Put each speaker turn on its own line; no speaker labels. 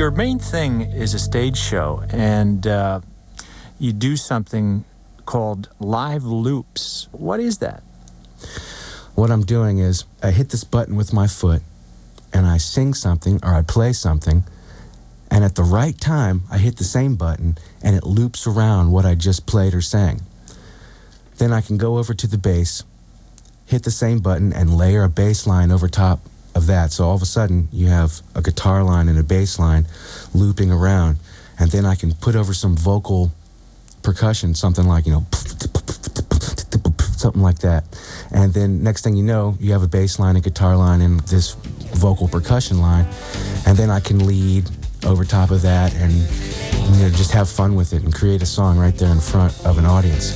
Your main thing is a stage show, and you do something called live loops. What is that?
What I'm doing is I hit this button with my foot, and I sing something or I play something, and at the right time, I hit the same button, and it loops around what I just played or sang. Then I can go over to the bass, hit the same button, and layer a bass line over top of that. So all of a sudden, you have a guitar line and a bass line looping around, and then I can put over some vocal percussion, something like, something like that. And then next thing you know, you have a bass line, a guitar line, and this vocal percussion line. And then I can lead over top of that and just have fun with it and create a song right there in front of an audience.